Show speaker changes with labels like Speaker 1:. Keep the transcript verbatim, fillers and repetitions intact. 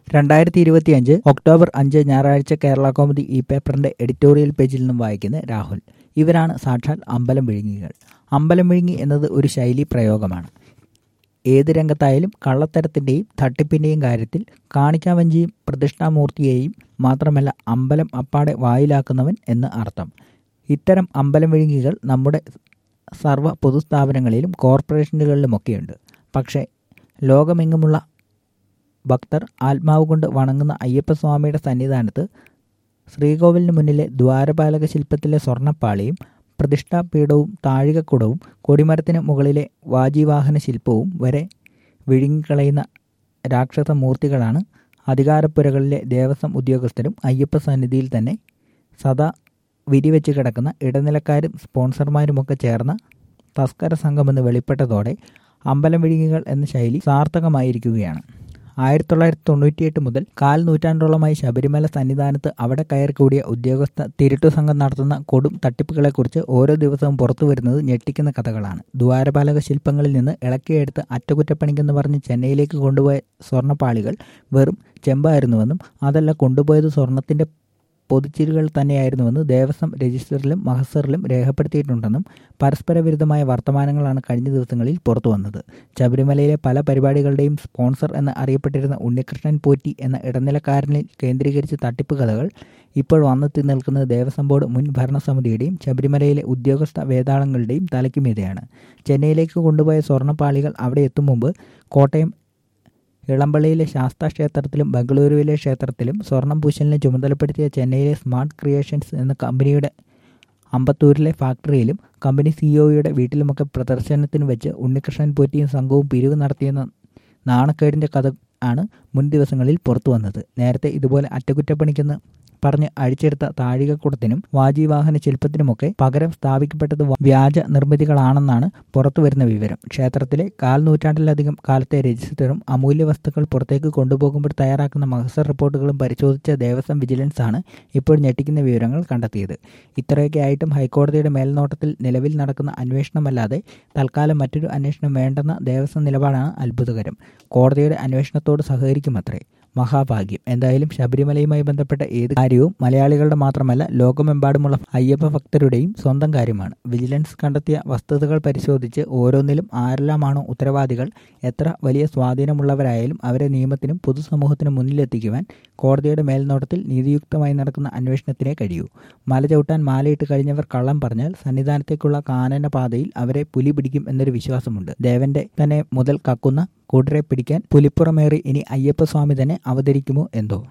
Speaker 1: രണ്ടായിരത്തി ഇരുപത്തിയഞ്ച് ഒക്ടോബർ അഞ്ച് ഞായറാഴ്ച കേരള കൗമുദി ഈ പേപ്പറിന്റെ എഡിറ്റോറിയൽ പേജിൽ നിന്നും വായിക്കുന്ന രാഹുൽ. ഇവരാണ് സാക്ഷാൽ അമ്പലം വിഴുങ്ങികൾ. അമ്പലം വിഴുങ്ങി എന്നത് ഒരു ശൈലി പ്രയോഗമാണ്. ഏത് രംഗത്തായാലും കള്ളത്തരത്തിൻ്റെയും തട്ടിപ്പിൻ്റെയും കാര്യത്തിൽ കാണിക്കാവഞ്ചിയും പ്രതിഷ്ഠാമൂർത്തിയെയും മാത്രമല്ല അമ്പലം അപ്പാടെ വായിലാക്കുന്നവൻ എന്ന് അർത്ഥം. ഇത്തരം അമ്പലം വിഴുങ്ങികൾ നമ്മുടെ സർവ്വ പൊതുസ്ഥാപനങ്ങളിലും കോർപ്പറേഷനുകളിലുമൊക്കെയുണ്ട്. പക്ഷേ ലോകമെങ്ങുമുള്ള ഭക്തർ ആത്മാവ് കൊണ്ട് വണങ്ങുന്ന അയ്യപ്പസ്വാമിയുടെ സന്നിധാനത്ത് ശ്രീകോവിലിന് മുന്നിലെ ദ്വാരപാലക ശില്പത്തിലെ സ്വർണ്ണപ്പാളിയും പ്രതിഷ്ഠാപീഠവും താഴികക്കുടവും കൊടിമരത്തിന് മുകളിലെ വാജിവാഹന ശില്പവും വരെ വിഴുങ്ങിക്കളയുന്ന രാക്ഷസ മൂർത്തികളാണ് അധികാരപ്പുരകളിലെ ദേവസ്വം ഉദ്യോഗസ്ഥരും അയ്യപ്പ സന്നിധിയിൽ തന്നെ സദാ വിരിവെച്ച് കിടക്കുന്ന ഇടനിലക്കാരും സ്പോൺസർമാരുമൊക്കെ ചേർന്ന തസ്കര സംഘമെന്ന് വെളിപ്പെട്ടതോടെ അമ്പലം വിഴുങ്ങികൾ എന്ന ശൈലി സാർത്ഥകമായിരിക്കുകയാണ്. ആയിരത്തി തൊള്ളായിരത്തി തൊണ്ണൂറ്റിയെട്ട് മുതൽ കാൽ നൂറ്റാണ്ടോളമായി ശബരിമല സന്നിധാനത്ത് അവിടെ കയറി കൂടിയ ഉദ്യോഗസ്ഥ തിരുട്ടു സംഘം നടത്തുന്ന കൊടും തട്ടിപ്പുകളെക്കുറിച്ച് ഓരോ ദിവസവും പുറത്തു വരുന്നത് ഞെട്ടിക്കുന്ന കഥകളാണ്. ദ്വാരപാലക ശില്പങ്ങളിൽ നിന്ന് ഇളക്കിയെടുത്ത് അറ്റകുറ്റപ്പണിക്കെന്ന് പറഞ്ഞ് ചെന്നൈയിലേക്ക് കൊണ്ടുപോയ സ്വർണ്ണപ്പാളികൾ വെറും ചെമ്പായിരുന്നുവെന്നും അതല്ല കൊണ്ടുപോയത് സ്വർണത്തിന്റെ പൊതിച്ചിലുകൾ തന്നെയായിരുന്നുവെന്ന് ദേവസ്വം രജിസ്റ്ററിലും മഹസറിലും രേഖപ്പെടുത്തിയിട്ടുണ്ടെന്നും പരസ്പര വിരുദ്ധമായ വർത്തമാനങ്ങളാണ് കഴിഞ്ഞ ദിവസങ്ങളിൽ പുറത്തു വന്നത്. ശബരിമലയിലെ പല പരിപാടികളുടെയും സ്പോൺസർ എന്ന് അറിയപ്പെട്ടിരുന്ന ഉണ്ണികൃഷ്ണൻ പോറ്റി എന്ന ഇടനിലക്കാരനിൽ കേന്ദ്രീകരിച്ച് തട്ടിപ്പ് കഥകൾ ഇപ്പോൾ വന്നെത്തി നിൽക്കുന്നത് ദേവസ്വം ബോർഡ് മുൻ ഭരണസമിതിയുടെയും ശബരിമലയിലെ ഉദ്യോഗസ്ഥ വേതാളങ്ങളുടെയും തലയ്ക്കുമീതെയാണ്. ചെന്നൈയിലേക്ക് കൊണ്ടുപോയ സ്വർണ്ണപ്പാളികൾ അവിടെ എത്തും മുമ്പ് കോട്ടയം ഇളമ്പള്ളിയിലെ ശാസ്താ ക്ഷേത്രത്തിലും ബംഗളൂരുവിലെ ക്ഷേത്രത്തിലും സ്വർണം പൂശലിനെ ചുമതലപ്പെടുത്തിയ ചെന്നൈയിലെ സ്മാർട്ട് ക്രിയേഷൻസ് എന്ന കമ്പനിയുടെ അമ്പത്തൂരിലെ ഫാക്ടറിയിലും കമ്പനി സിഇഒയുടെ വീട്ടിലുമൊക്കെ പ്രദർശനത്തിന് വെച്ച് ഉണ്ണികൃഷ്ണൻ പോറ്റിയും സംഘവും പിരിവ് നടത്തിയെന്ന നാണക്കേടിൻ്റെ കഥ ആണ് മുൻ ദിവസങ്ങളിൽ പുറത്തു വന്നത്. നേരത്തെ ഇതുപോലെ അറ്റകുറ്റപ്പണിക്കെന്ന് പറഞ്ഞ് അഴിച്ചെടുത്ത താഴികക്കുടത്തിനും വാജിവാഹന ശില്പത്തിനുമൊക്കെ പകരം സ്ഥാപിക്കപ്പെട്ടത് വ്യാജ നിർമ്മിതികളാണെന്നാണ് പുറത്തുവരുന്ന വിവരം. ക്ഷേത്രത്തിലെ കാൽ നൂറ്റാണ്ടിലധികം കാലത്തെ രജിസ്റ്ററും അമൂല്യ വസ്തുക്കൾ പുറത്തേക്ക് കൊണ്ടുപോകുമ്പോൾ തയ്യാറാക്കുന്ന മഹസർ റിപ്പോർട്ടുകളും പരിശോധിച്ച ദേവസ്വം വിജിലൻസ് ആണ് ഇപ്പോൾ ഞെട്ടിക്കുന്ന വിവരങ്ങൾ കണ്ടെത്തിയത്. ഇത്രയൊക്കെ ആയിട്ടും ഹൈക്കോടതിയുടെ മേൽനോട്ടത്തിൽ നിലവിൽ നടക്കുന്ന അന്വേഷണമല്ലാതെ തൽക്കാലം മറ്റൊരു അന്വേഷണം വേണ്ടെന്ന ദേവസ്വം നിലപാടാണ് അത്ഭുതകരം. കോടതിയുടെ അന്വേഷണത്തോട് സഹകരിക്കുമത്രേ. മഹാഭാഗ്യം. എന്തായാലും ശബരിമലയുമായി ബന്ധപ്പെട്ട ഏത് കാര്യവും മലയാളികളുടെ മാത്രമല്ല ലോകമെമ്പാടുമുള്ള അയ്യപ്പ ഭക്തരുടെയും സ്വന്തം കാര്യമാണ്. വിജിലൻസ് കണ്ടെത്തിയ വസ്തുതകൾ പരിശോധിച്ച് ഓരോന്നിലും ആരെല്ലാമാണോ ഉത്തരവാദികൾ, എത്ര വലിയ സ്വാധീനമുള്ളവരായാലും അവരെ നിയമത്തിനും പൊതുസമൂഹത്തിനും മുന്നിലെത്തിക്കുവാൻ കോടതിയുടെ മേൽനോട്ടത്തിൽ നീതിയുക്തമായി നടക്കുന്ന അന്വേഷണത്തിനേ കഴിയൂ. മല ചവിട്ടാൻ മാലയിട്ട് കഴിഞ്ഞവർ കള്ളം പറഞ്ഞാൽ സന്നിധാനത്തേക്കുള്ള കാനന പാതയിൽ അവരെ പുലി പിടിക്കും എന്നൊരു വിശ്വാസമുണ്ട്. ദേവന്റെ തന്നെ മുതൽ കക്കുന്ന കൂട്ടരെ പിടിക്കാൻ പുലിപ്പുറമേറി ഇനി അയ്യപ്പസ്വാമി തന്നെ അവതരിക്കുമോ എന്തോ.